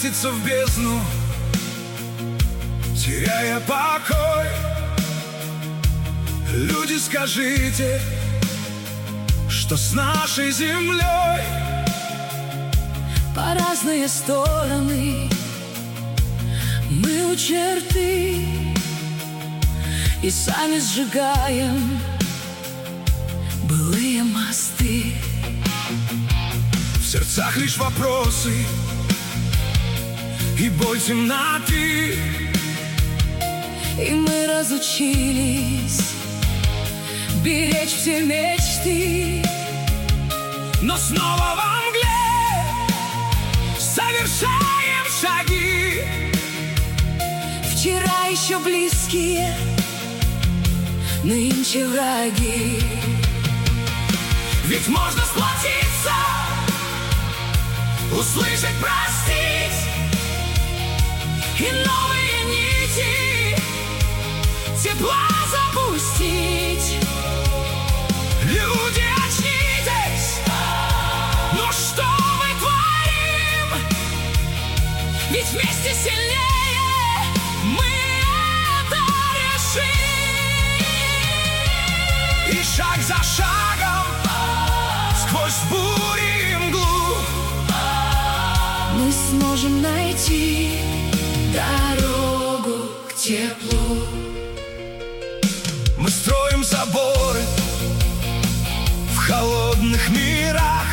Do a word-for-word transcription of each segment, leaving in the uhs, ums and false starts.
катится в бездну, теряя покой. Люди, скажите, что с нашей землей? По разные стороны мы у черты и сами сжигаем былые мосты. В сердцах лишь вопросы и боль темноты, и мы разучились беречь все мечты. но снова во мгле совершаем шаги. Вчера еще близкие, нынче враги. Ведь можно сплотиться, услышать, простить, и новые нити тепла запустить. Люди, очнитесь, ну что мы творим? Ведь вместе сильнее мы это решим. И шаг за шагом сквозь бури и мглу мы сможем найти дорогу к теплу. Мы строим заборы в холодных мирах,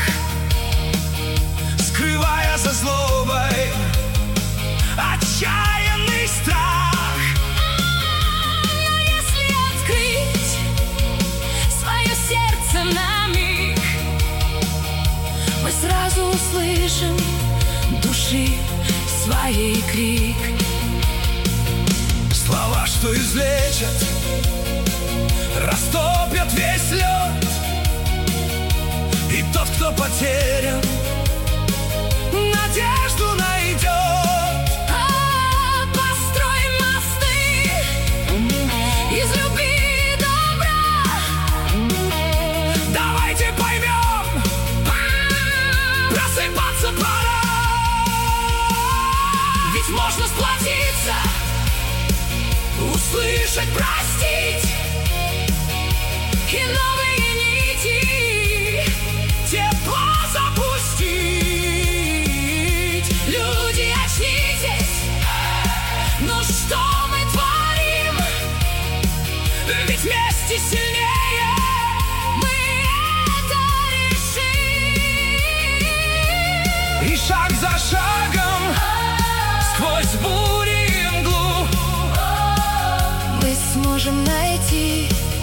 скрывая за злобой отчаянный страх. Но если открыть свое сердце на миг, мы сразу услышим души своей крик. Слова, что излечат, растопят весь лед, и тот, кто потерян, надежду найдет. А, построй мосты из любви и добра. Давайте поймем, просыпаться пора. Ведь можно сплотиться, услышать, простить, и новые нити тепла запустить. Люди, очнитесь, ну что мы творим? Ведь вместе сильнее мы это решим. И шаг за шагом сквозь бури и мглу Мы сможем найти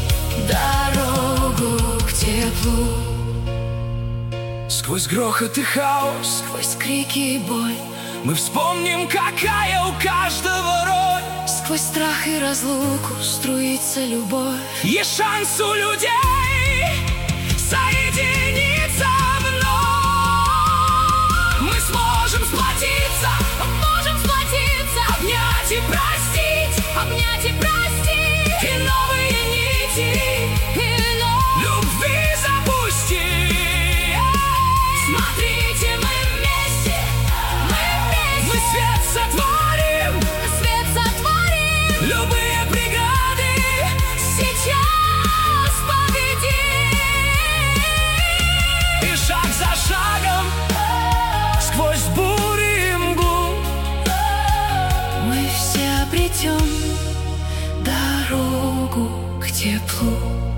дорогу к теплу. сквозь грохот и хаос Сквозь крики и боль, мы вспомним, какая у каждого роль. сквозь страх и разлуку струится любовь. Есть шанс у людей соединиться вновь. Мы сможем сплотиться, Можем сплотиться, обнять и простить, обнять и простить, и новые нити и вновь. любви запустить. Смотрите, мы вместе, Мы мы вместе свет сотворим. свет сотворим. Любые преграды Сейчас победим. и шаг за шагом сквозь бури и мглу Мы все обретем дорогу к теплу.